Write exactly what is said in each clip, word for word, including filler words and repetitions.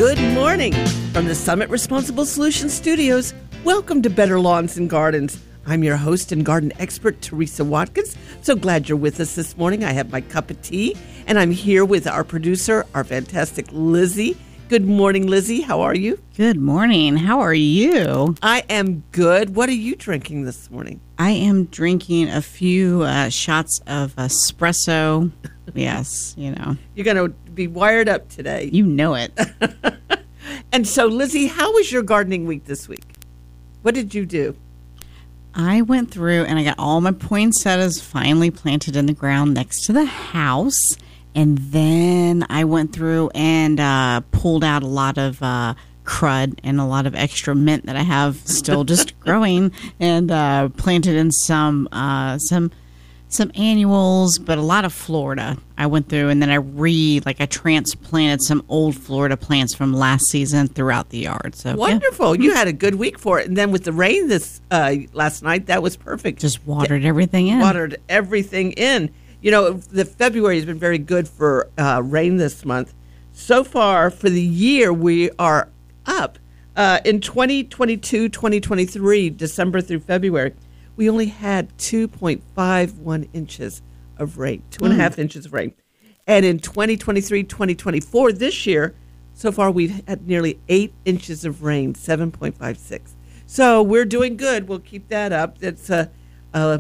Good morning from the Summit Responsible Solutions Studios. Welcome to Better Lawns and Gardens. I'm your host and garden expert, Teresa Watkins. So glad you're with us this morning. I have my cup of tea, and I'm here with our producer, our fantastic Lizzie. Good morning, Lizzie. How are you? Good morning. How are you? I am good. What are you drinking this morning? I am drinking a few uh, shots of espresso. Yes, you know. You're going to be wired up today. You know it. And so, Lizzie, how was your gardening week this week? What did you do? I went through and I got all my poinsettias finally planted in the ground next to the house. And then I went through and uh, pulled out a lot of uh, crud and a lot of extra mint that I have still just growing, and uh, planted in some uh, some some annuals, but a lot of Florida. I went through and then I re like I transplanted some old Florida plants from last season throughout the yard. So wonderful! Yeah. You had a good week for it, and then with the rain this uh, last night, that was perfect. Just watered everything in. Watered everything in. You know, the February has been very good for uh, rain this month. So far for the year, we are up. Uh, in twenty twenty-two, twenty twenty-three, December through February, we only had two point five one inches of rain, two and mm. a half inches of rain. And in twenty twenty-three, twenty twenty-four, this year, so far we've had nearly eight inches of rain, seven point five six. So we're doing good. We'll keep that up. It's a... Uh,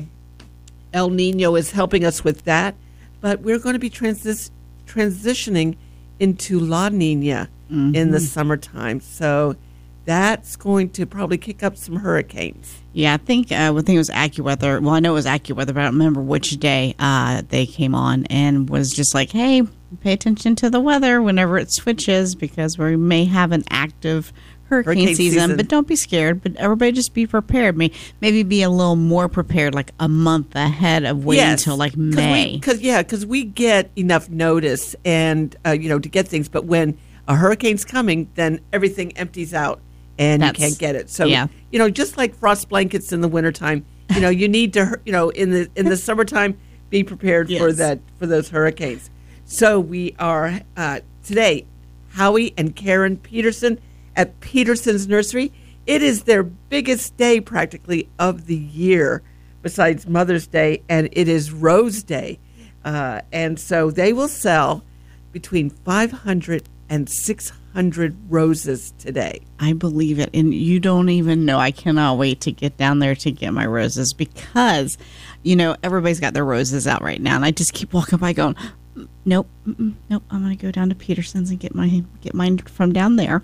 El Nino is helping us with that, but we're going to be transi- transitioning into La Nina mm-hmm. in the summertime. So that's going to probably kick up some hurricanes. Yeah, I think uh, I think it was AccuWeather. Well, I know it was AccuWeather, but I don't remember which day uh, they came on and was just like, hey, pay attention to the weather whenever it switches because we may have an active Hurricane, hurricane season, season, but don't be scared. But everybody just be prepared. Maybe be a little more prepared, like a month ahead of waiting yes, until like May. Because yeah, because we get enough notice and uh, you know to get things. But when a hurricane's coming, then everything empties out and That's, you can't get it. So yeah. you know, just like frost blankets in the wintertime, you know, you need to you know in the in the summertime be prepared yes. for that for those hurricanes. So we are uh, today, Howie and Karen Peterson at Peterson's Nursery. It is their biggest day practically of the year besides Mother's Day, and it is Rose Day. Uh, and so they will sell between five hundred and six hundred roses today. I believe it. And you don't even know. I cannot wait to get down there to get my roses because, you know, everybody's got their roses out right now. And I just keep walking by going, Nope, nope. I'm going to go down to Peterson's and get my get mine from down there.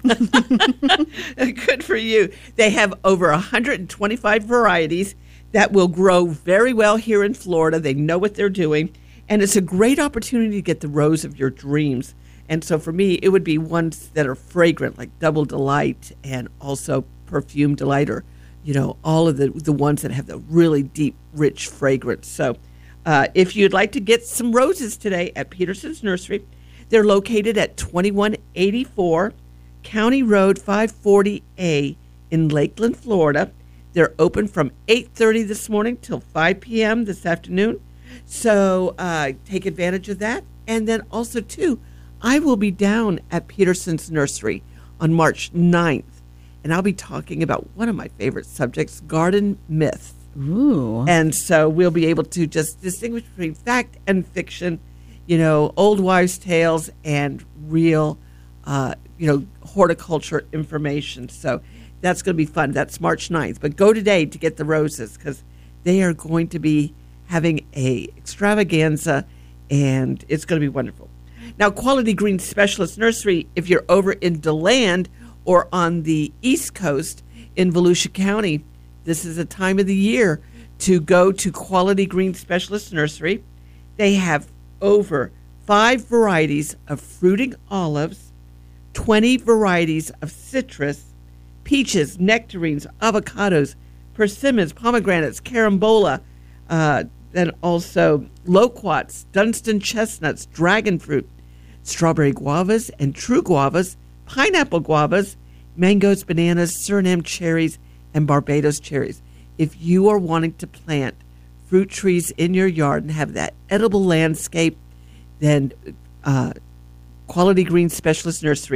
Good for you. They have over one hundred twenty-five varieties that will grow very well here in Florida. They know what they're doing, and it's a great opportunity to get the rose of your dreams. And so for me, it would be ones that are fragrant, like Double Delight and also Perfume Delight, or you know, all of the the ones that have the really deep, rich fragrance. So. Uh, if you'd like to get some roses today at Peterson's Nursery, they're located at twenty-one eighty-four County Road five forty A in Lakeland, Florida. They're open from eight thirty this morning till five p.m. this afternoon. So uh, take advantage of that. And then also, too, I will be down at Peterson's Nursery on March ninth, and I'll be talking about one of my favorite subjects, garden myths. Ooh. And so we'll be able to just distinguish between fact and fiction, you know, old wives' tales and real, uh, you know, horticulture information. So that's going to be fun. That's March ninth. But go today to get the roses because they are going to be having a extravaganza, and it's going to be wonderful. Now, Quality Green Specialist Nursery, if you're over in DeLand or on the East Coast in Volusia County, this is a time of the year to go to Quality Green Specialist Nursery. They have over five varieties of fruiting olives, twenty varieties of citrus, peaches, nectarines, avocados, persimmons, pomegranates, carambola, uh, then also loquats, Dunstan chestnuts, dragon fruit, strawberry guavas and true guavas, pineapple guavas, mangoes, bananas, Suriname cherries, and Barbados cherries. If you are wanting to plant fruit trees in your yard and have that edible landscape, then uh, Quality Green Specialist Nursery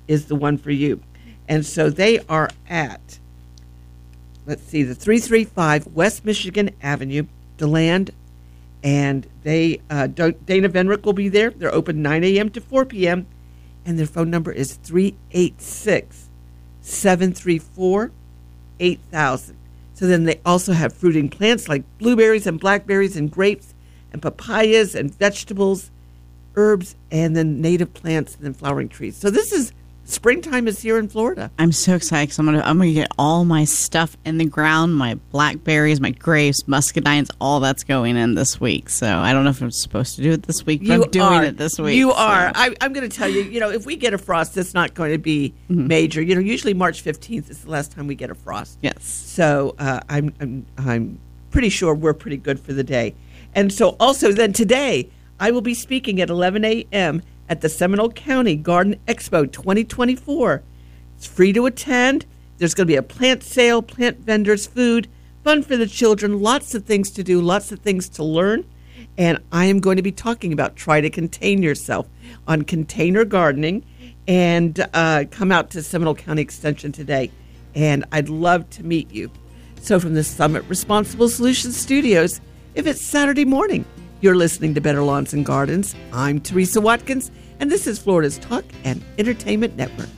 is the one for you. And so they are at, let's see, the three thirty-five West Michigan Avenue, DeLand, and they uh, Dana Venrick will be there. They're open nine a.m. to four p.m., and their phone number is three eight six, seven three four, eight thousand. So then they also have fruiting plants like blueberries and blackberries and grapes and papayas and vegetables, herbs, and then native plants and then flowering trees. So this is, springtime is here in Florida. I'm so excited because I'm gonna I'm gonna get all my stuff in the ground, my blackberries, my grapes, muscadines, all that's going in this week. So I don't know if I'm supposed to do it this week, but You I'm doing are. it this week. You so. are. I, I'm going to tell you, you know, if we get a frost, it's not going to be Mm-hmm. major. You know, usually March fifteenth is the last time we get a frost. Yes. So uh, I'm, I'm I'm pretty sure we're pretty good for the day. And so also then today, I will be speaking at eleven a.m. at the Seminole County Garden Expo twenty twenty-four. It's free to attend. There's going to be a plant sale, plant vendors, food, fun for the children, lots of things to do, lots of things to learn. And I am going to be talking about try to contain yourself on container gardening, and uh, come out to Seminole County Extension today. And I'd love to meet you. So from the Summit Responsible Solutions Studios, if it's Saturday morning, you're listening to Better Lawns and Gardens. I'm Teresa Watkins, and this is Florida's Talk and Entertainment Network.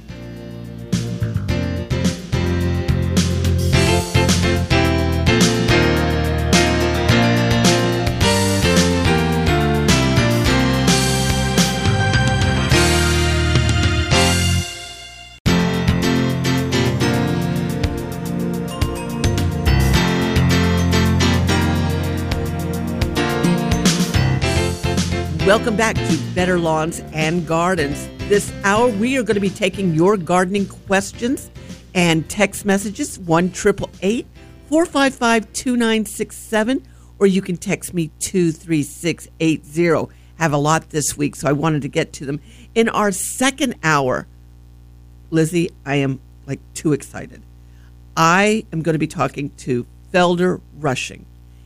Welcome back to Better Lawns and Gardens. This hour, we are going to be taking your gardening questions and text messages, one eight eight eight, four five five, two nine six seven, or you can text me two three six eight zero. Have a lot this week, so I wanted to get to them. In our second hour, Lizzie, I am like too excited. I am going to be talking to Felder Rushing,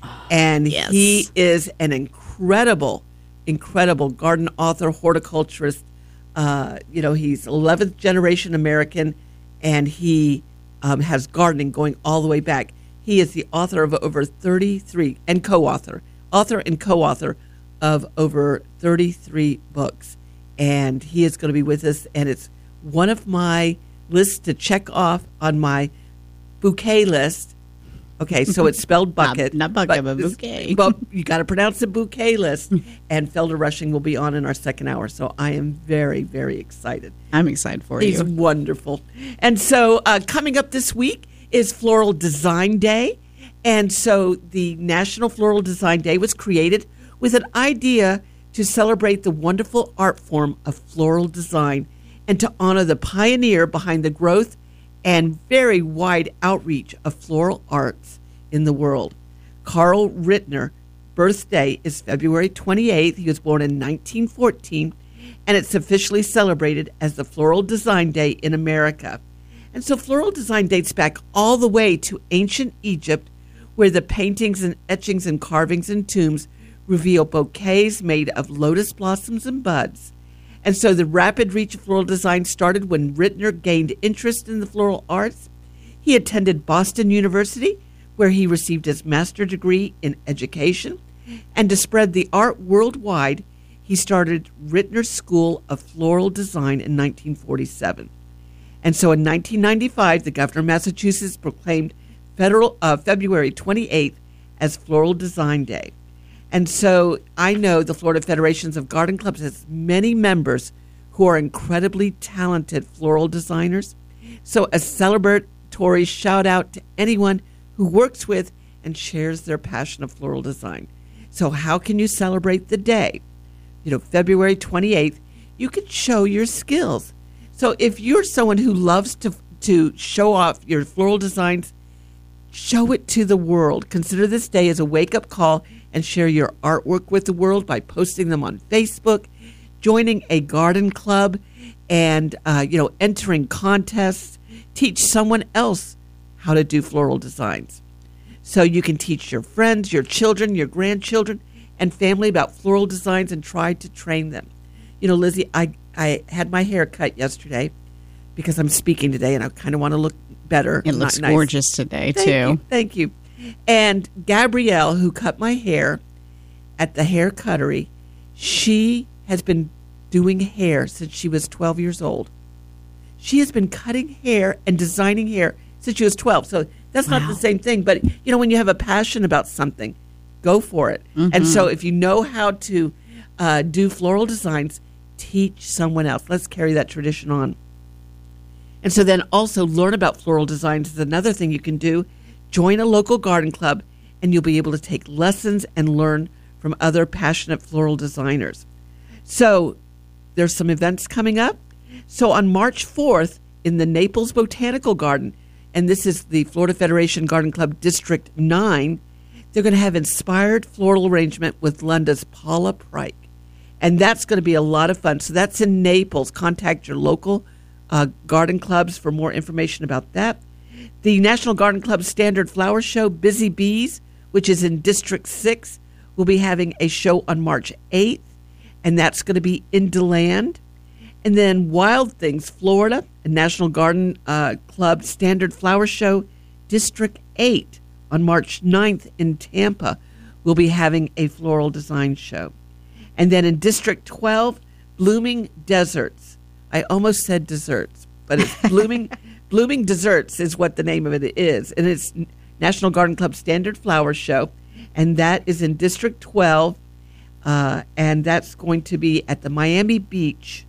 and yes. he is an incredible incredible garden author, horticulturist. Uh, you know, he's eleventh generation American, and he um, has gardening going all the way back. He is the author of over thirty-three, and co-author, author and co-author of over thirty-three books. And he is going to be with us, and it's one of my lists to check off on my bouquet list. Okay, so it's spelled bucket. Not, not bucket, but, but bouquet. But you got to pronounce it bouquet list. And Felder Rushing will be on in our second hour. So I am very, very excited. I'm excited for He's you. He's wonderful. And so uh, coming up this week is Floral Design Day. And so the National Floral Design Day was created with an idea to celebrate the wonderful art form of floral design and to honor the pioneer behind the growth and very wide outreach of floral arts in the world. Carl Rittner, birthday is February twenty-eighth. He was born in nineteen fourteen, and it's officially celebrated as the Floral Design Day in America. And so Floral Design dates back all the way to ancient Egypt, where the paintings and etchings and carvings and tombs reveal bouquets made of lotus blossoms and buds. And so the rapid reach of floral design started when Rittner gained interest in the floral arts. He attended Boston University, where he received his master's degree in education. And to spread the art worldwide, he started Rittner School of Floral Design in nineteen forty-seven. And so in nineteen ninety-five, the governor of Massachusetts proclaimed federal uh, February twenty-eighth as Floral Design Day. And so I know the Florida Federations of Garden Clubs has many members who are incredibly talented floral designers. So a celebratory shout out to anyone who works with and shares their passion of floral design. So how can you celebrate the day? You know, February twenty-eighth, you can show your skills. So if you're someone who loves to to show off your floral designs, show it to the world. Consider this day as a wake-up call and share your artwork with the world by posting them on Facebook, joining a garden club, and uh, you know, entering contests. Teach someone else how to do floral designs. So you can teach your friends, your children, your grandchildren, and family about floral designs and try to train them. You know, Lizzie, I, I had my hair cut yesterday. because I'm speaking today and I kind of want to look better. It looks Not nice. gorgeous today, Thank too. You, thank you. And Gabrielle, who cut my hair at the hair cuttery, she has been doing hair since she was twelve years old. She has been cutting hair and designing hair since she was twelve. So that's Wow. not the same thing. But, you know, when you have a passion about something, go for it. Mm-hmm. And so if you know how to uh, do floral designs, teach someone else. Let's carry that tradition on. And so then also learn about floral designs is another thing you can do. Join a local garden club, and you'll be able to take lessons and learn from other passionate floral designers. So there's some events coming up. So on March fourth in the Naples Botanical Garden, and this is the Florida Federation Garden Club District nine, they're going to have inspired floral arrangement with Lunda's Paula Pryke. And that's going to be a lot of fun. So that's in Naples. Contact your local uh, garden clubs for more information about that. The National Garden Club Standard Flower Show, Busy Bees, which is in District six, will be having a show on March eighth, and that's going to be in DeLand. And then Wild Things Florida, a National Garden uh, Club Standard Flower Show, District eight, on March ninth in Tampa, will be having a floral design show. And then in District twelve, Blooming Deserts. I almost said desserts, but it's Blooming Blooming Desserts is what the name of it is. And it's National Garden Club Standard Flower Show. And that is in District twelve. Uh, and that's going to be at the Miami Beach.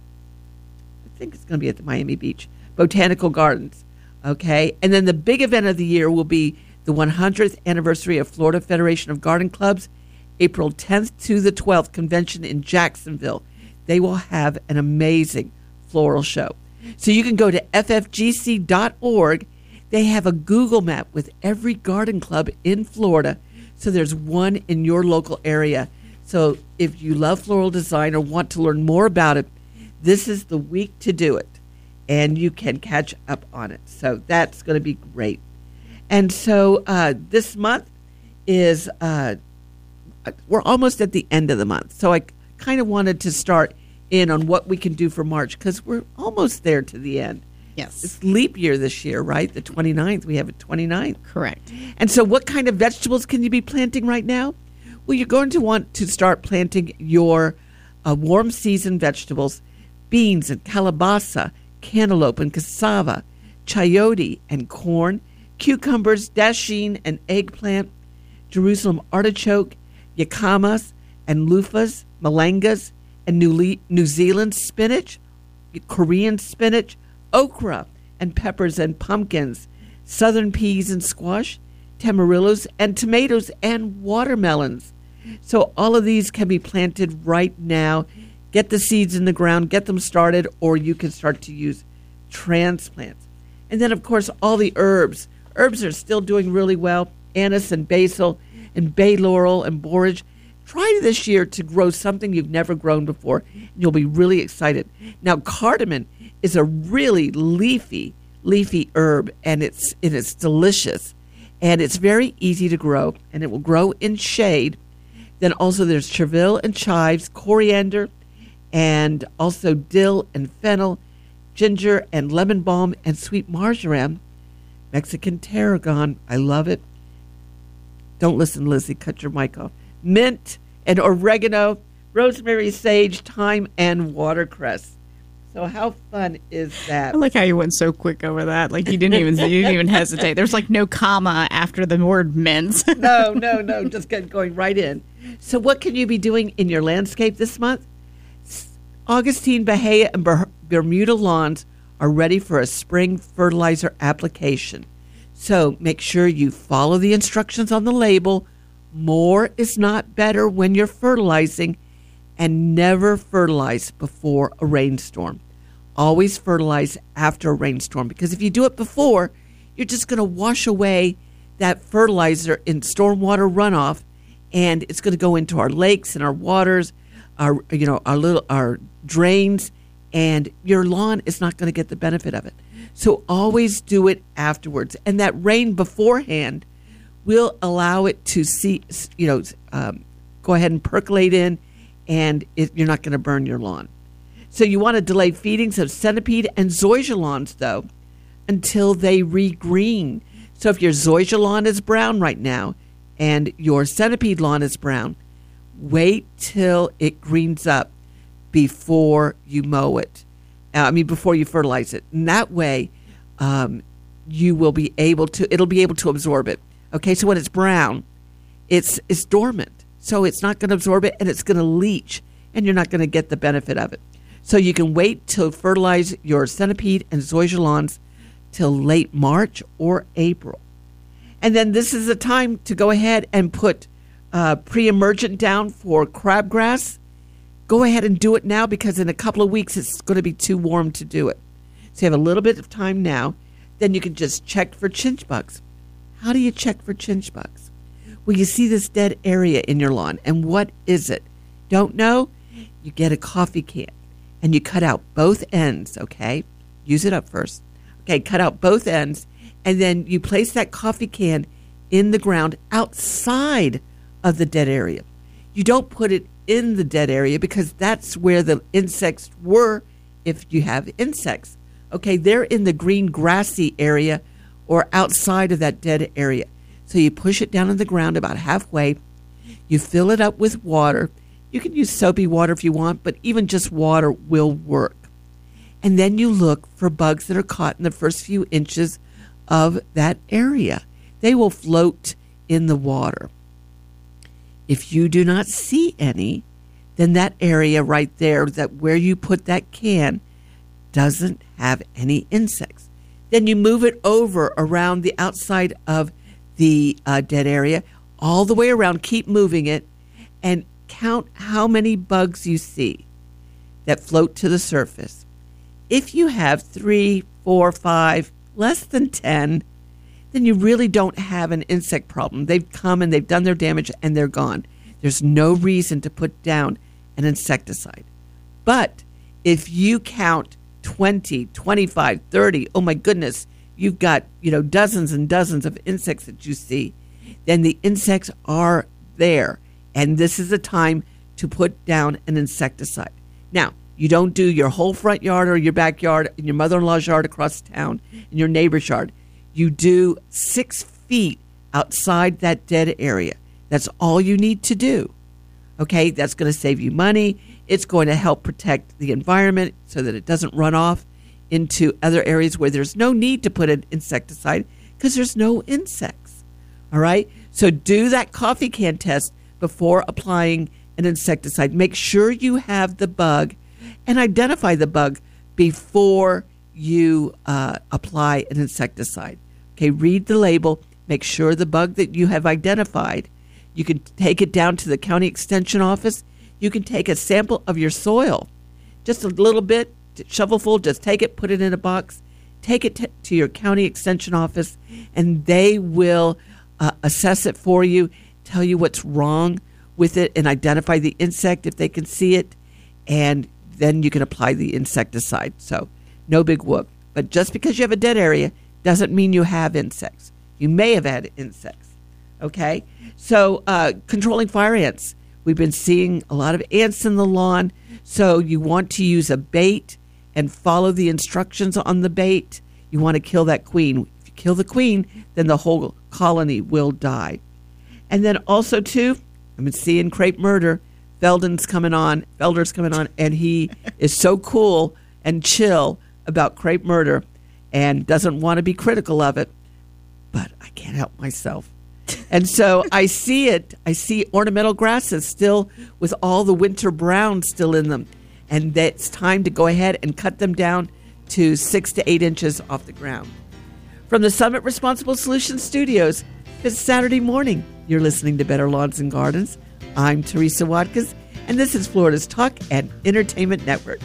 I think it's going to be at the Miami Beach Botanical Gardens. Okay. And then the big event of the year will be the one hundredth anniversary of Florida Federation of Garden Clubs, April tenth to the twelfth convention in Jacksonville. They will have an amazing floral show. So you can go to f f g c dot org. They have a Google map with every garden club in Florida. So there's one in your local area. So if you love floral design or want to learn more about it, this is the week to do it. And you can catch up on it. So that's going to be great. And so uh, this month is, uh, we're almost at the end of the month. So I kind of wanted to start in on what we can do for March because we're almost there to the end. Yes. It's leap year this year, right? The twenty-ninth. We have a twenty-ninth. Correct. And so what kind of vegetables can you be planting right now? Well, you're going to want to start planting your uh, warm season vegetables, beans and calabaza, cantaloupe and cassava, chayote and corn, cucumbers, dasheen and eggplant, Jerusalem artichoke, yacamas and loofahs, malangas, and New, Le- New Zealand spinach, Korean spinach, okra and peppers and pumpkins, southern peas and squash, tamarillos and tomatoes and watermelons. So all of these can be planted right now. Get the seeds in the ground, get them started, or you can start to use transplants. And then, of course, all the herbs. Herbs are still doing really well. Anise and basil and bay laurel and borage. Try this year to grow something you've never grown before, and you'll be really excited. Now, cardamom is a really leafy, leafy herb, and it's and it's delicious, and it's very easy to grow, and it will grow in shade. Then also there's chervil and chives, coriander, and also dill and fennel, ginger and lemon balm, and sweet marjoram, Mexican tarragon. I love it. Don't listen, Lizzie. Cut your mic off. Mint and oregano, rosemary, sage, thyme, and watercress. So how fun is that? I like how you went so quick over that. Like you didn't even you didn't even hesitate. There's like no comma after the word mints. no, no, no. Just get going right in. So what can you be doing in your landscape this month? Augustine, Bahia, and Ber- Bermuda lawns are ready for a spring fertilizer application. So make sure you follow the instructions on the label. More is not better when you're fertilizing, and never fertilize before a rainstorm. Always fertilize after a rainstorm, because if you do it before, you're just going to wash away that fertilizer in stormwater runoff, and it's going to go into our lakes and our waters, our you know our little our drains, and your lawn is not going to get the benefit of it. So always do it afterwards, and that rain beforehand will allow it to see you know um, go ahead and percolate in, and it, you're not going to burn your lawn. So you want to delay feedings of centipede and zoysia lawns, though, until they regreen. So if your zoysia lawn is brown right now and your centipede lawn is brown, wait till it greens up before you mow it. Uh, I mean, before you fertilize it. And that way, um, you will be able to, it'll be able to absorb it. Okay, so when it's brown, it's, it's dormant. So it's not going to absorb it, and it's going to leach, and you're not going to get the benefit of it. So you can wait till fertilize your centipede and zoysia lawns till late March or April. And then this is the time to go ahead and put uh, pre-emergent down for crabgrass. Go ahead and do it now, because in a couple of weeks it's going to be too warm to do it. So you have a little bit of time now. Then you can just check for chinch bugs. How do you check for chinch bugs? Well, you see this dead area in your lawn, and what is it? Don't know? You get a coffee can, and you cut out both ends, okay? Use it up first. Okay, cut out both ends, and then you place that coffee can in the ground outside of the dead area. You don't put it in the dead area, because that's where the insects were if you have insects. Okay, they're in the green grassy area or outside of that dead area. So you push it down in the ground about halfway. You fill it up with water. You can use soapy water if you want, but even just water will work. And then you look for bugs that are caught in the first few inches of that area. They will float in the water. If you do not see any, then that area right there, that where you put that can, doesn't have any insects. Then you move it over around the outside of the uh, dead area, all the way around. Keep moving it, and count how many bugs you see that float to the surface. If you have three, four, five, less than ten, then you really don't have an insect problem. They've come and they've done their damage and they're gone. There's no reason to put down an insecticide. But if you count twenty, twenty-five, thirty, oh my goodness, you've got, you know, dozens and dozens of insects that you see, then the insects are there. And this is the time to put down an insecticide. Now, you don't do your whole front yard or your backyard and your mother-in-law's yard across town and your neighbor's yard. You do six feet outside that dead area. That's all you need to do. Okay, that's going to save you money. It's going to help protect the environment so that it doesn't run off into other areas where there's no need to put an insecticide because there's no insects. All right, so do that coffee can test before applying an insecticide. Make sure you have the bug and identify the bug before you uh, apply an insecticide. Okay, read the label. Make sure the bug that you have identified. You can take it down to the county extension office. You can take a sample of your soil, just a little bit, shovelful, just take it, put it in a box, take it t- to your county extension office, and they will uh, assess it for you, tell you what's wrong with it, and identify the insect if they can see it, and then you can apply the insecticide. So no big whoop. But just because you have a dead area doesn't mean you have insects. You may have had insects. Okay? So uh, controlling fire ants. We've been seeing a lot of ants in the lawn. So you want to use a bait and follow the instructions on the bait. You want to kill that queen. If you kill the queen, then the whole colony will die. And then also, too, I've been seeing crepe murder. Felden's coming on. Felder's coming on. And he is so cool and chill about crepe murder and doesn't want to be critical of it. But I can't help myself. And so I see it. I see ornamental grasses still with all the winter brown still in them. And it's time to go ahead and cut them down to six to eight inches off the ground. From the Summit Responsible Solutions Studios, it's Saturday morning. You're listening to Better Lawns and Gardens. I'm Teresa Watkins, and this is Florida's Talk and Entertainment Network.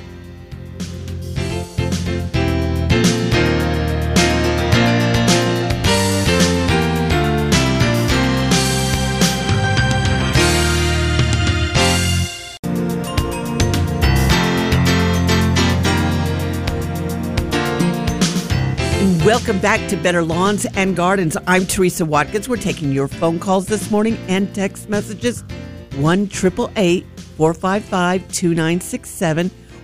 Welcome back to Better Lawns and Gardens. I'm Teresa Watkins. We're taking your phone calls this morning and text messages. one eight eight eight, four five five, two nine six seven.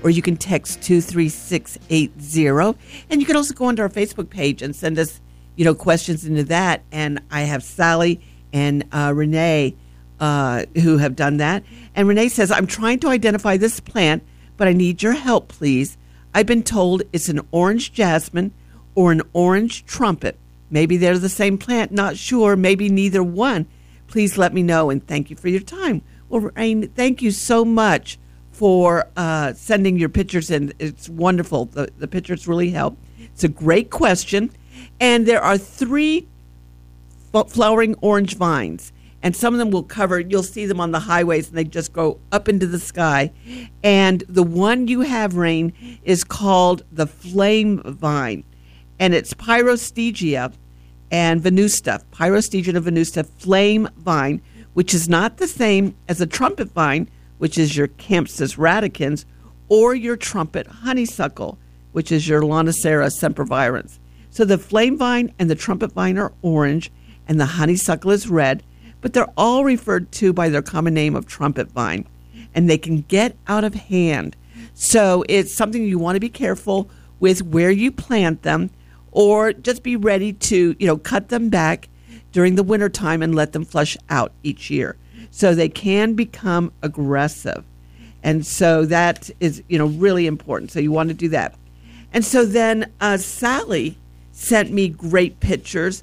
or you can text two three six eight zero. And you can also go onto our Facebook page and send us, you know, questions into that. And I have Sally and uh, Renee uh, who have done that. And Renee says, I'm trying to identify this plant, but I need your help, please. I've been told it's an orange jasmine or an orange trumpet. Maybe they're the same plant, not sure. Maybe neither one. Please let me know, and thank you for your time. Well, Rain, thank you so much for uh, sending your pictures in. It's wonderful. The, the pictures really help. It's a great question. And there are three f- flowering orange vines, and some of them will cover, you'll see them on the highways, and they just go up into the sky. And the one you have, Rain, is called the flame vine, and it's Pyrostegia and Venusta. Pyrostegia and Venusta flame vine, which is not the same as a trumpet vine, which is your Campsis radicans, or your trumpet honeysuckle, which is your Lonicera sempervirens. So the flame vine and the trumpet vine are orange, and the honeysuckle is red, but they're all referred to by their common name of trumpet vine, and they can get out of hand. So it's something you want to be careful with where you plant them, or just be ready to, you know, cut them back during the wintertime and let them flush out each year. So they can become aggressive. And so that is, you know, really important. So you want to do that. And so then uh, Sally sent me great pictures.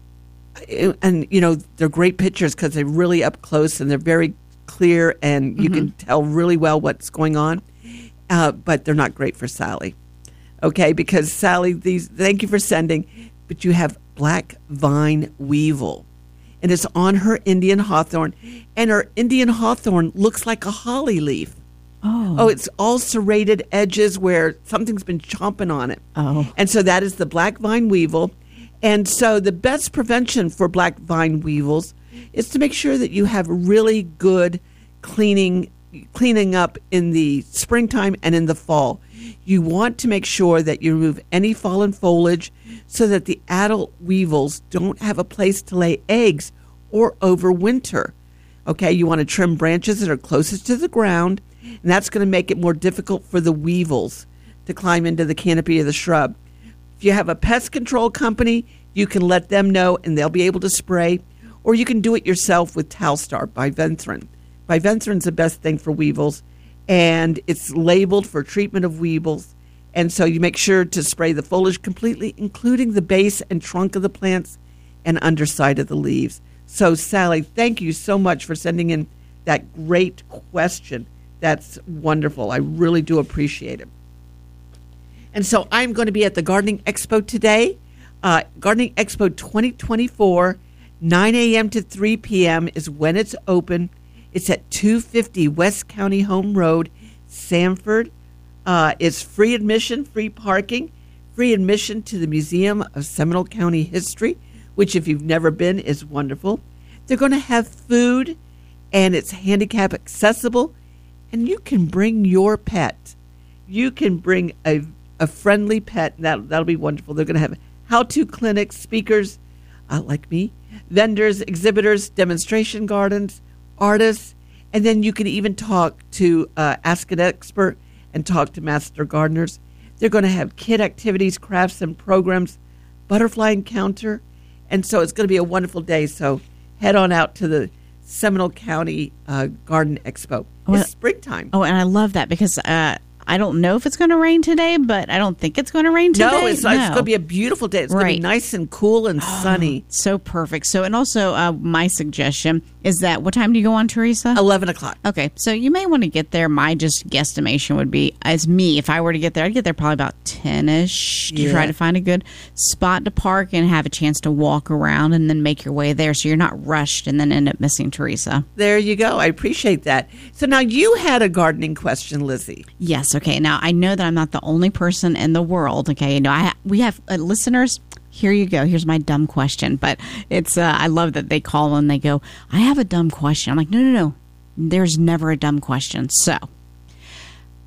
And, you know, they're great pictures because they're really up close and they're very clear and you mm-hmm. can tell really well what's going on. Uh, but they're not great for Sally. Okay, because Sally, these thank you for sending, but you have black vine weevil. And it's on her Indian hawthorn. And her Indian hawthorn looks like a holly leaf. Oh. Oh, it's all serrated edges where something's been chomping on it. Oh. And so that is the black vine weevil. And so the best prevention for black vine weevils is to make sure that you have really good cleaning cleaning up in the springtime and in the fall. You want to make sure that you remove any fallen foliage so that the adult weevils don't have a place to lay eggs or overwinter. Okay, you want to trim branches that are closest to the ground, and that's going to make it more difficult for the weevils to climb into the canopy of the shrub. If you have a pest control company, you can let them know and they'll be able to spray, or you can do it yourself with Talstar Biventrin. Biventrin's the best thing for weevils, and it's labeled for treatment of weevils. And so you make sure to spray the foliage completely, including the base and trunk of the plants and underside of the leaves. So, Sally, thank you so much for sending in that great question. That's wonderful. I really do appreciate it. And so I'm going to be at the Gardening Expo today, uh, Gardening Expo twenty twenty-four, nine a.m. to three p.m. is when it's open. It's at two fifty West County Home Road, Sanford. Uh, it's free admission, free parking, free admission to the Museum of Seminole County History, which if you've never been is wonderful. They're going to have food, and it's handicap accessible, and you can bring your pet. You can bring a, a friendly pet, and that, that'll be wonderful. They're going to have how-to clinics, speakers uh, like me, vendors, exhibitors, demonstration gardens, artists, and then you can even talk to uh, Ask an Expert and talk to master gardeners. They're going to have kid activities, crafts, and programs, butterfly encounter, and so it's going to be a wonderful day. So head on out to the Seminole County uh, Garden Expo. Oh, it's springtime. Oh, and I love that because uh, I don't know if it's going to rain today, but I don't think it's going to rain today. No, it's, no. it's going to be a beautiful day. It's right. going to be nice and cool and sunny. So perfect. So, and also uh, my suggestion is that, what time do you go on, Teresa? eleven o'clock. Okay, so you may want to get there. My just guesstimation would be, as me, if I were to get there, I'd get there probably about ten-ish to yeah. try to find a good spot to park and have a chance to walk around and then make your way there so you're not rushed and then end up missing Teresa. There you go. I appreciate that. So now you had a gardening question, Lizzie. Yes, okay. Now, I know that I'm not the only person in the world, okay? You know, I we have uh, listeners. Here you go. Here's my dumb question. But it's uh, I love that they call and they go, I have a dumb question. I'm like, no, no, no. There's never a dumb question. So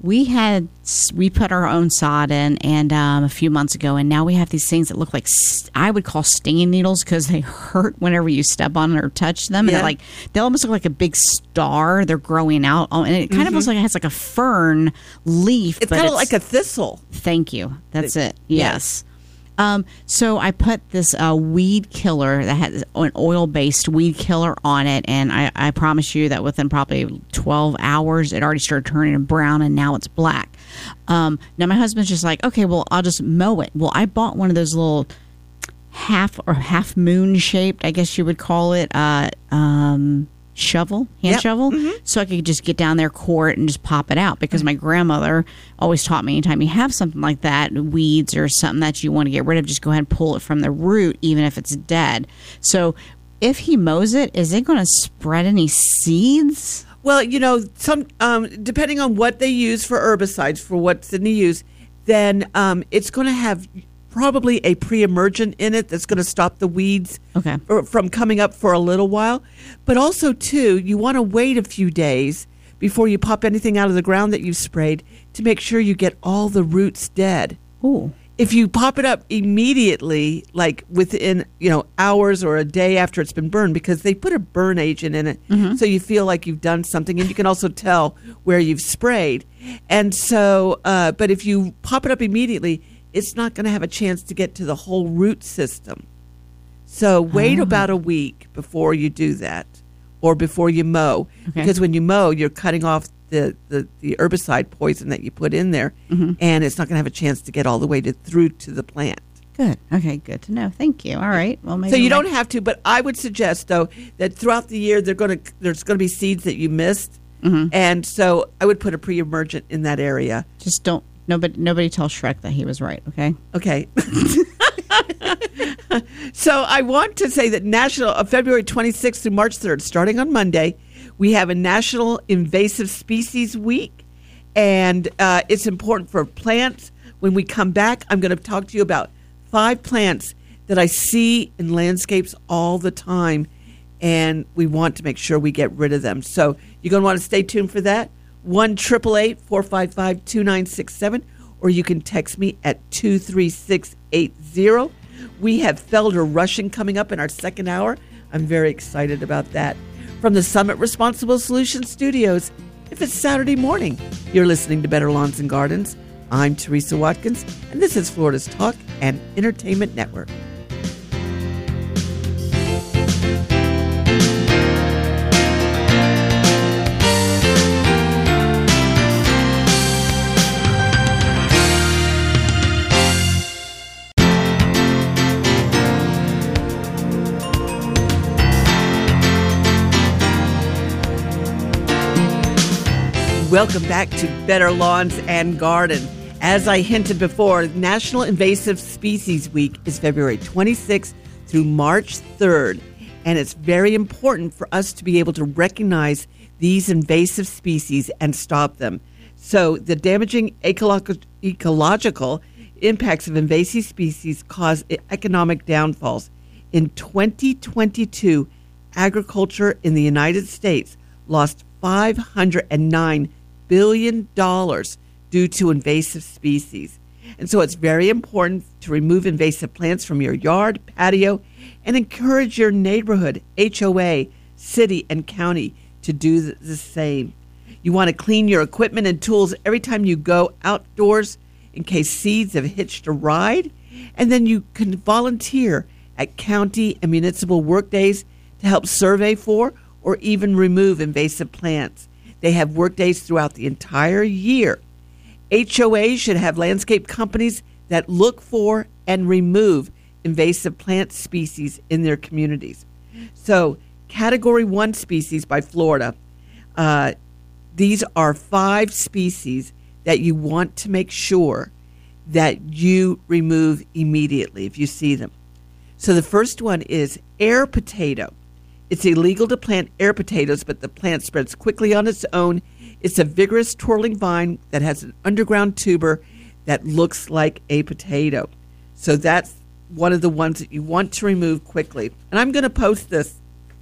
we had we put our own sod in, and um, a few months ago, and now we have these things that look like st- I would call stinging needles because they hurt whenever you step on or touch them, Yeah. and they're like they almost look like a big star. They're growing out, and it kind Mm-hmm. of looks like it has like a fern leaf. It's but kind of like a thistle. Thank you. That's it. Yes. Yes. Um, so I put this uh, weed killer that has an oil-based weed killer on it, and I, I promise you that within probably twelve hours, it already started turning brown, and now it's black. Um, now my husband's just like, okay, well, I'll just mow it. Well, I bought one of those little half or half moon shaped, I guess you would call it, uh, um, shovel, hand Yep. shovel, so I could just get down there, core it, and just pop it out. Because my grandmother always taught me, anytime you have something like that, weeds or something that you want to get rid of, just go ahead and pull it from the root, even if it's dead. So if he mows it, is it going to spread any seeds? Well, you know, some um, depending on what they use for herbicides, for what Sydney used, then um, it's going to have probably a pre-emergent in it that's going to stop the weeds Okay. or- from coming up for a little while. But also, too, you want to wait a few days before you pop anything out of the ground that you've sprayed to make sure you get all the roots dead. Ooh. If you pop it up immediately, like within, you know, hours or a day after it's been burned, because they put a burn agent in it, so you feel like you've done something, and you can also tell where you've sprayed. And so, uh, but if you pop it up immediately, it's not going to have a chance to get to the whole root system. So wait about a week before you do that, or before you mow, Okay. because when you mow, you're cutting off the, the, the herbicide poison that you put in there, and it's not going to have a chance to get all the way to through to the plant. Good. Okay, good to know. Thank you. All right. Well, maybe So you my- don't have to, but I would suggest though that throughout the year they're going to there's going to be seeds that you missed, and so I would put a pre-emergent in that area. just don't. Nobody, nobody tell Shrek that he was right. Okay. Okay. So I want to say that National uh, February twenty-sixth through March third, starting on Monday, we have a National Invasive Species Week, and uh, it's important for plants. When we come back, I'm going to talk to you about five plants that I see in landscapes all the time, and we want to make sure we get rid of them. So you're going to want to stay tuned for that. one eight eight eight, four five five, two nine six seven, or you can text me at two three six eight zero. We have Felder Rushing coming up in our second hour. I'm very excited about that. From the Summit Responsible Solutions Studios, if it's Saturday morning, you're listening to Better Lawns and Gardens. I'm Teresa Watkins, and this is Florida's Talk and Entertainment Network. Welcome back to Better Lawns and Garden. As I hinted before, National Invasive Species Week is February twenty-sixth through March third, and it's very important for us to be able to recognize these invasive species and stop them. So the damaging ecolo- ecological impacts of invasive species cause economic downfalls. In twenty twenty-two, agriculture in the United States lost five hundred nine billion dollars due to invasive species. And so it's very important to remove invasive plants from your yard, patio, and encourage your neighborhood, H O A, city, and county to do the same. You want to clean your equipment and tools every time you go outdoors in case seeds have hitched a ride. And then you can volunteer at county and municipal work days to help survey for or even remove invasive plants. They have work days throughout the entire year. H O A should have landscape companies that look for and remove invasive plant species in their communities. So, Category one species by Florida. Uh, these are five species that you want to make sure that you remove immediately if you see them. So the first one is air potato. It's illegal to plant air potatoes, but the plant spreads quickly on its own. It's a vigorous twirling vine that has an underground tuber that looks like a potato. So that's one of the ones that you want to remove quickly. And I'm going to post this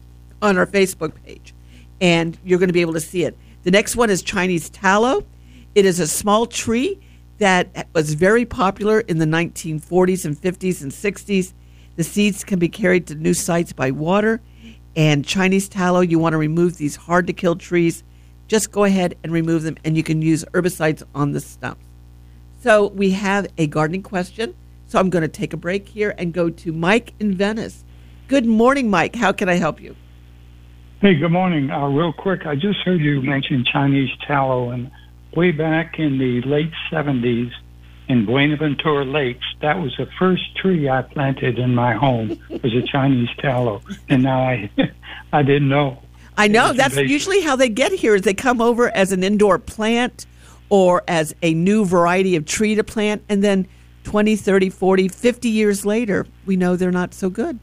on our Facebook page, and you're going to be able to see it. The next one is Chinese tallow. It is a small tree that was very popular in the nineteen forties and fifties and sixties. The seeds can be carried to new sites by water. And Chinese tallow, you want to remove these hard-to-kill trees. Just go ahead and remove them, and you can use herbicides on the stumps. So we have a gardening question. So I'm going to take a break here and go to Mike in Venice. Good morning, Mike. How can I help you? Hey, good morning. Uh, real quick, I just heard you mention Chinese tallow, and way back in the late seventies in Buenaventura Lakes, that was the first tree I planted in my home was a Chinese tallow, and now I, I didn't know. I know. That's invasive. Usually how they get here is they come over as an indoor plant or as a new variety of tree to plant, and then twenty, thirty, forty, fifty years later, we know they're not so good.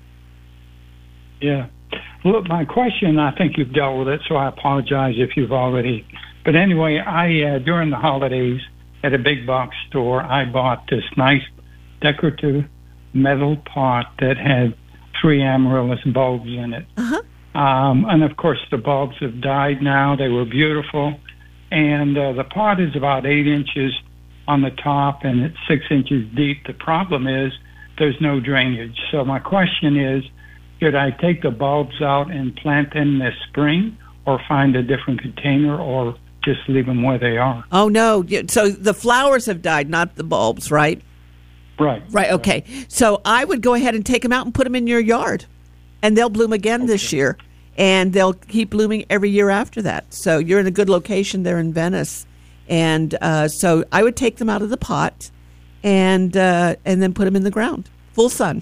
Yeah. Look, my question, I think you've dealt with it, so I apologize if you've already. But anyway, I uh, during the holidays at a big box store, I bought this nice decorative metal pot that had three amaryllis bulbs in it. Uh-huh. Um, and, of course, the bulbs have died now. They were beautiful. And uh, the pot is about eight inches on the top, and it's six inches deep. The problem is there's no drainage. So my question is, should I take the bulbs out and plant them this spring, or find a different container, or just leave them where they are? Oh, no. So the flowers have died, not the bulbs, right? Right. Right, okay. So I would go ahead and take them out and put them in your yard, and they'll bloom again okay. this year, and they'll keep blooming every year after that. So you're in a good location there in Venice. And uh, so I would take them out of the pot and uh, and then put them in the ground, full sun.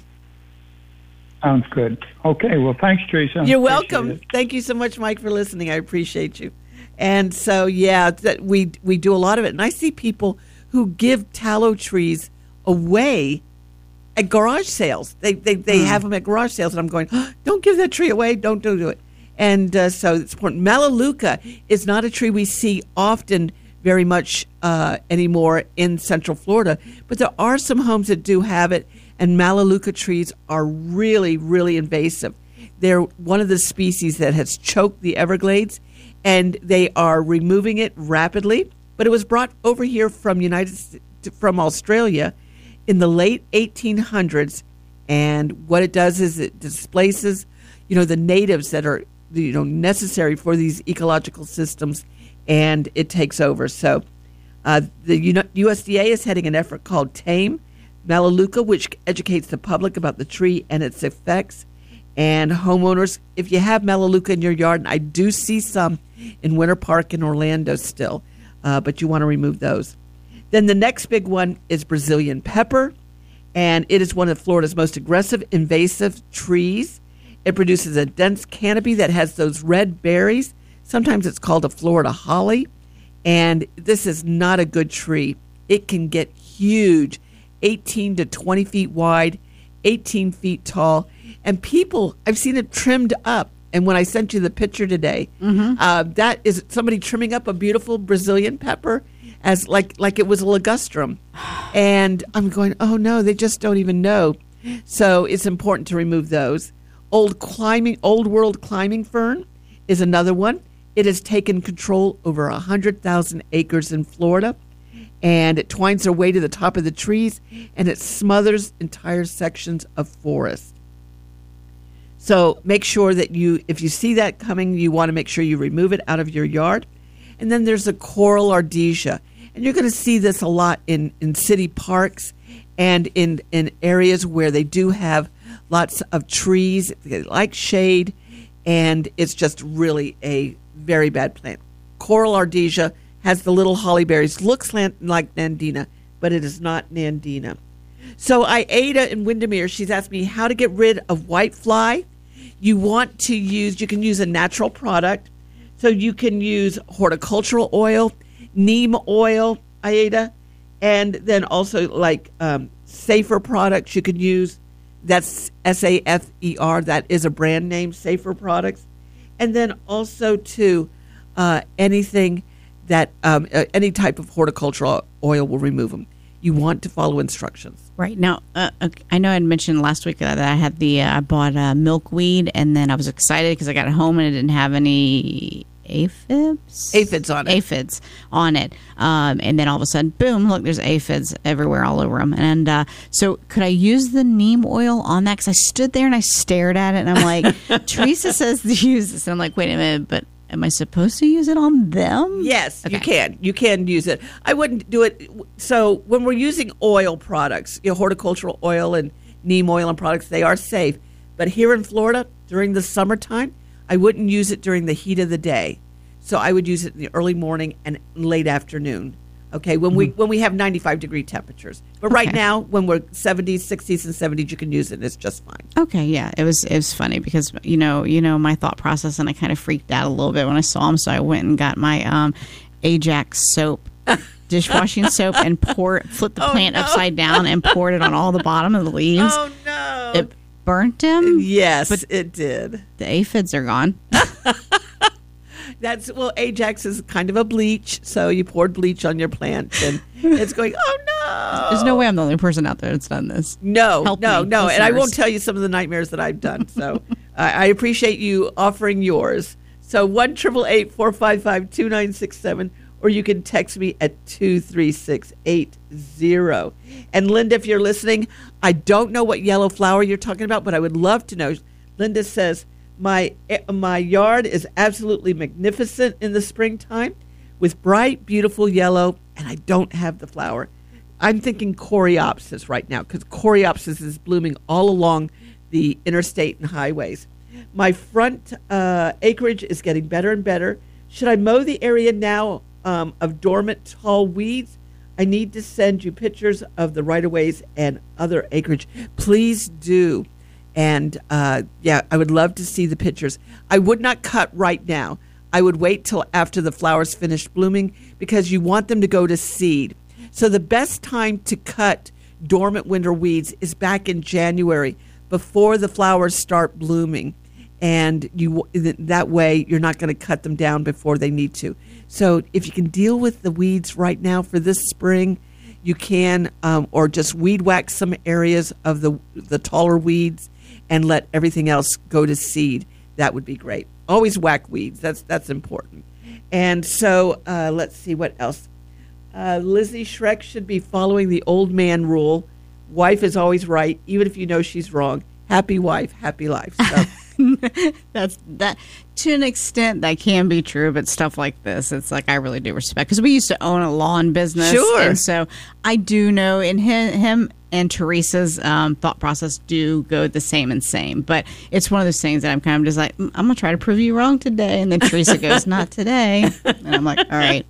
Sounds good. Okay, well, thanks, Teresa. You're welcome. It. Thank you so much, Mike, for listening. I appreciate you. And so, yeah, that we we do a lot of it. And I see people who give tallow trees away at garage sales. They they, they mm. have them at garage sales, and I'm going, oh, don't give that tree away. Don't do it. And uh, so it's important. Melaleuca is not a tree we see often very much uh, anymore in Central Florida, but there are some homes that do have it, and Melaleuca trees are really, really invasive. They're one of the species that has choked the Everglades, and they are removing it rapidly. But it was brought over here from United from Australia in the late eighteen hundreds, and what it does is it displaces, you know, the natives that are, you know, necessary for these ecological systems, and it takes over. So uh, the U S D A is heading an effort called Tame Melaleuca, which educates the public about the tree and its effects. And homeowners, if you have Melaleuca in your yard, and I do see some in Winter Park in Orlando still, uh, but you want to remove those. Then the next big one is Brazilian pepper, and it is one of Florida's most aggressive invasive trees. It produces a dense canopy that has those red berries. Sometimes it's called a Florida holly, and this is not a good tree. It can get huge, eighteen to twenty feet wide, eighteen feet tall, and people, I've seen it trimmed up. And when I sent you the picture today, mm-hmm. uh, that is somebody trimming up a beautiful Brazilian pepper as like like it was a ligustrum. And I'm going, oh no, they just don't even know. So it's important to remove those. Old climbing, old world climbing fern is another one. It has taken control over one hundred thousand acres in Florida, and it twines their way to the top of the trees, and it smothers entire sections of forest. So make sure that you, if you see that coming, you want to make sure you remove it out of your yard. And then there's a coral ardesia, and you're going to see this a lot in, in city parks and in, in areas where they do have lots of trees, they like shade, and it's just really a very bad plant. Coral ardesia has the little holly berries, looks like Nandina, but it is not Nandina. So Aida in Windermere, she's asked me how to get rid of whitefly. You want to use, you can use a natural product. So you can use horticultural oil, neem oil, Aida, and then also like um, safer products you can use. That's S A F E R. That is a brand name, Safer Products. And then also, too, uh, anything that, um, uh, any type of horticultural oil will remove them. You want to follow instructions. Right. Now, uh, I know I had mentioned last week that I had the, uh, I bought uh, milkweed, and then I was excited because I got it home and it didn't have any aphids, aphids on it. aphids on it, um, and then all of a sudden, boom! Look, there's aphids everywhere, all over them. And uh, so, could I use the neem oil on that? Because I stood there and I stared at it, and I'm like, Teresa says to use this, and I'm like, wait a minute, but am I supposed to use it on them? Yes, Okay. you can. You can use it. I wouldn't do it. So when we're using oil products, you know, horticultural oil and neem oil and products, they are safe. But here in Florida, during the summertime, I wouldn't use it during the heat of the day. So I would use it in the early morning and late afternoon. Okay, when we when we have ninety-five degree temperatures. But right Okay. now, when we're seventies, sixties, and seventies, you can use it. And it's just fine. Okay, yeah, it was it was funny because you know you know my thought process, and I kind of freaked out a little bit when I saw them. So I went and got my um, Ajax soap, dishwashing soap, and poured flipped the Oh, plant no. upside down and poured it on all the bottom of the leaves. Oh no! It burnt them. yes, but- it did. The aphids are gone. That's well, Ajax is kind of a bleach, so you poured bleach on your plant, and it's going. Oh no! There's no way I'm the only person out there that's done this. No, Help no, me, no, and I won't listeners. tell you some of the nightmares that I've done. So I I appreciate you offering yours. So one triple eight four five five two nine six seven, or you can text me at two three six eight zero. And Linda, if you're listening, I don't know what yellow flower you're talking about, but I would love to know. Linda says. My my yard is absolutely magnificent in the springtime with bright, beautiful yellow, and I don't have the flower. I'm thinking coreopsis right now because coreopsis is blooming all along the interstate and highways. My front uh, acreage is getting better and better. Should I mow the area now um, of dormant tall weeds? I need to send you pictures of the right-of-ways and other acreage. Please do. And, uh, yeah, I would love to see the pictures. I would not cut right now. I would wait till after the flowers finish blooming because you want them to go to seed. So the best time to cut dormant winter weeds is back in January before the flowers start blooming. And you that way you're not going to cut them down before they need to. So if you can deal with the weeds right now for this spring, you can, um, or just weed whack some areas of the the taller weeds and let everything else go to seed. That would be great. Always whack weeds. That's that's important. And so uh, let's see what else. Uh, Lizzie Shrek should be following the old man rule. Wife is always right, even if you know she's wrong. Happy wife, happy life. So. That's that to an extent that can be true, but stuff like this, it's like I really do respect because we used to own a lawn business, Sure. and so I do know in him, him and Teresa's um, thought process do go the same and same. But it's one of those things that I'm kind of just like, mm, I'm gonna try to prove you wrong today, and then Teresa goes, not today, and I'm like, all right.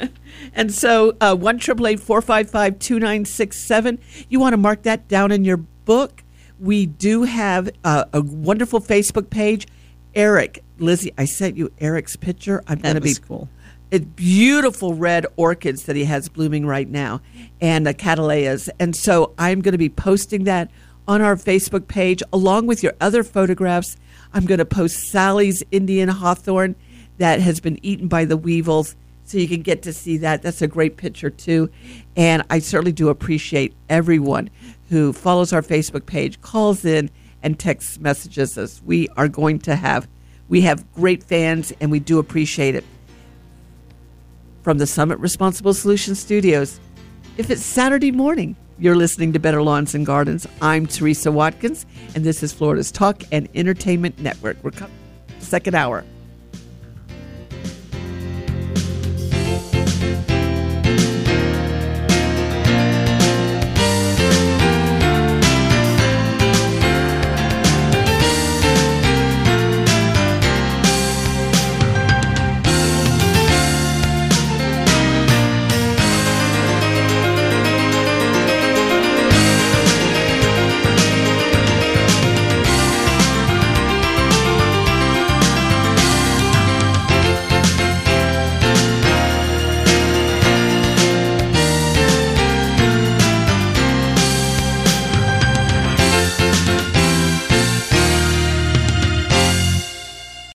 And so uh, one triple eight four five five two nine six seven. You want to mark that down in your book. We do have uh, a wonderful Facebook page. Eric, Lizzie, I sent you Eric's picture. I'm going to That be was cool. It's beautiful red orchids that he has blooming right now, and uh, cattleyas. And so I'm going to be posting that on our Facebook page along with your other photographs. I'm going to post Sally's Indian hawthorn that has been eaten by the weevils, so you can get to see that. That's a great picture too. And I certainly do appreciate everyone who follows our Facebook page, calls in, and text messages us. We are going to have, we have great fans, and we do appreciate it. From the Summit Responsible Solutions Studios, if it's Saturday morning, you're listening to Better Lawns and Gardens. I'm Teresa Watkins, and this is Florida's Talk and Entertainment Network. We're coming second hour.